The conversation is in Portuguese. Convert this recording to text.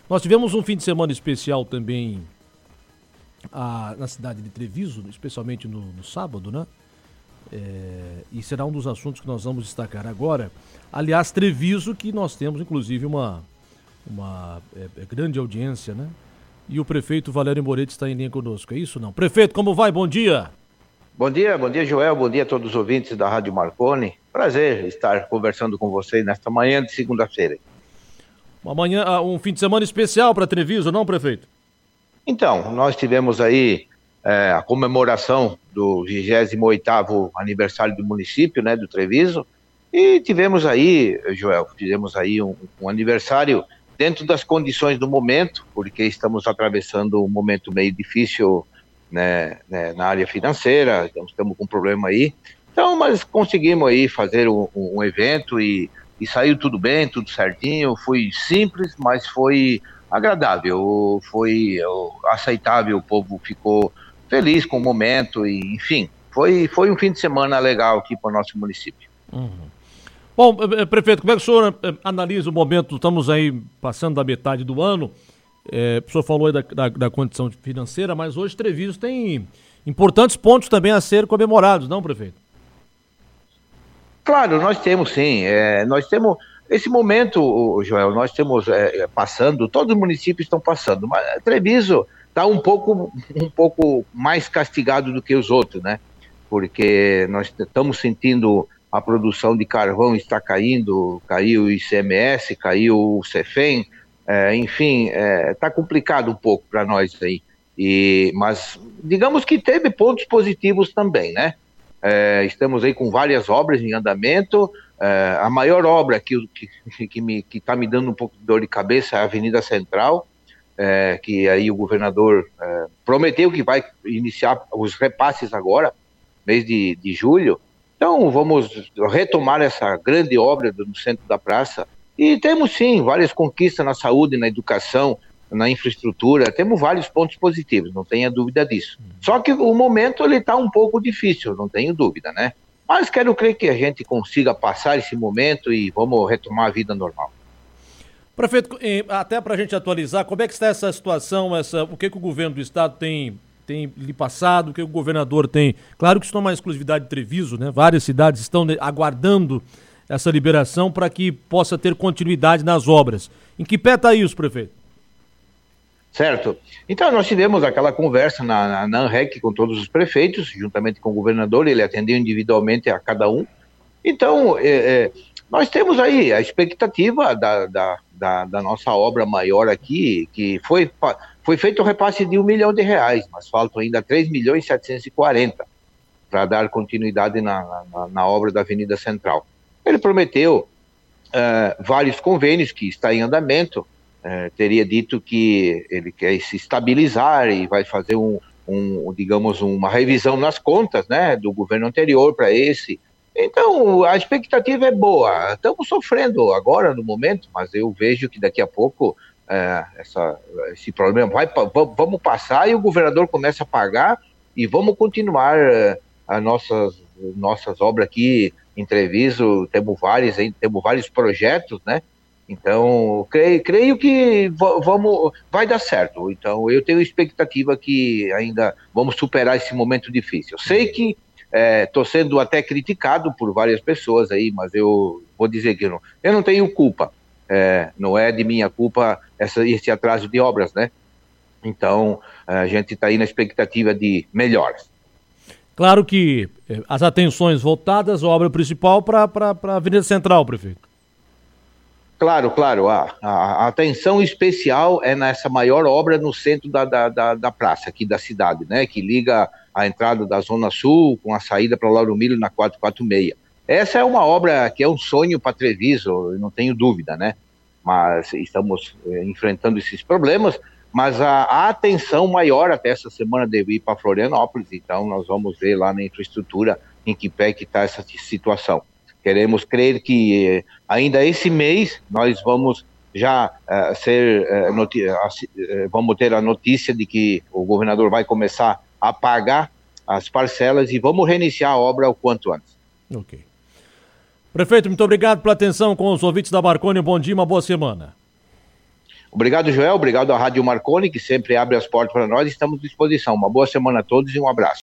Nós tivemos um fim de semana especial também na cidade de Treviso, especialmente no sábado, né? E será um dos assuntos que nós vamos destacar agora. Aliás, Treviso, que nós temos inclusive uma grande audiência, né? E o prefeito Valério Moretti está em linha conosco, é isso não? Prefeito, como vai? Bom dia! Bom dia Joel, bom dia a todos os ouvintes da Rádio Marconi. Prazer estar conversando com vocês nesta manhã de segunda-feira. Um fim de semana especial para Treviso, não, prefeito? Então, nós tivemos aí a comemoração do 28º aniversário do município, né, do Treviso, e tivemos aí, Joel, um aniversário dentro das condições do momento, porque estamos atravessando um momento meio difícil, né, na área financeira, estamos com um problema aí, então, mas conseguimos aí fazer um evento e saiu tudo bem, tudo certinho, foi simples, mas foi agradável, foi aceitável, o povo ficou feliz com o momento e, enfim, foi um fim de semana legal aqui para o nosso município. Uhum. Bom, prefeito, como é que o senhor analisa o momento? Estamos aí passando da metade do ano, o senhor falou aí da condição financeira, mas hoje Treviso tem importantes pontos também a ser comemorados, não, prefeito? Claro, nós temos sim, nós temos esse momento, Joel, nós temos passando, todos os municípios estão passando, mas Treviso está um pouco mais castigado do que os outros, né? Porque nós estamos sentindo a produção de carvão está caiu o ICMS, caiu o CEFEM, enfim, está complicado um pouco para nós aí, mas digamos que teve pontos positivos também, né? Estamos aí com várias obras em andamento. A maior obra que está me dando um pouco de dor de cabeça é a Avenida Central, que aí o governador prometeu que vai iniciar os repasses agora, mês de julho. Então vamos retomar essa grande obra no centro da praça. E temos sim várias conquistas na saúde, na educação, na infraestrutura, temos vários pontos positivos, não tenha dúvida disso. Só que o momento ele está um pouco difícil, não tenho dúvida, né? Mas quero crer que a gente consiga passar esse momento e vamos retomar a vida normal. Prefeito, até para a gente atualizar, como é que está essa situação, o que o governo do estado tem lhe passado, o que o governador tem? Claro que isso não é uma exclusividade de Treviso, né? Várias cidades estão aguardando essa liberação para que possa ter continuidade nas obras. Em que pé está isso, prefeito? Certo. Então, nós tivemos aquela conversa na ANREC com todos os prefeitos, juntamente com o governador, ele atendeu individualmente a cada um. Então, nós temos aí a expectativa da nossa obra maior aqui, que foi feito o repasse de R$1 milhão, mas faltam ainda 3.740.000 para dar continuidade na obra da Avenida Central. Ele prometeu vários convênios que está em andamento. Teria dito que ele quer se estabilizar e vai fazer digamos, uma revisão nas contas, né, do governo anterior para esse. Então, a expectativa é boa. Estamos sofrendo agora, no momento, mas eu vejo que daqui a pouco esse problema vamos passar e o governador começa a pagar e vamos continuar as nossas obras aqui em Treviso. Temos vários projetos, né? Então, creio que vai dar certo. Então, eu tenho expectativa que ainda vamos superar esse momento difícil. Sei que estou sendo até criticado por várias pessoas aí, mas eu vou dizer que eu não tenho culpa. Não é de minha culpa esse atraso de obras, né? Então, a gente está aí na expectativa de melhoras. Claro que as atenções voltadas à obra principal para a Avenida Central, prefeito. Claro. A atenção especial é nessa maior obra no centro da praça aqui da cidade, né? Que liga a entrada da Zona Sul com a saída para Lauro Miller na 446. Essa é uma obra que é um sonho para Treviso, eu não tenho dúvida, né? Mas estamos enfrentando esses problemas, mas a atenção maior até essa semana deve ir para Florianópolis, então nós vamos ver lá na infraestrutura em que pé que está essa situação. Queremos crer que ainda esse mês nós vamos já vamos ter a notícia de que o governador vai começar a pagar as parcelas e vamos reiniciar a obra o quanto antes. Ok. Prefeito, muito obrigado pela atenção com os ouvintes da Marconi. Um bom dia, uma boa semana. Obrigado, Joel. Obrigado à Rádio Marconi, que sempre abre as portas para nós. Estamos à disposição. Uma boa semana a todos e um abraço.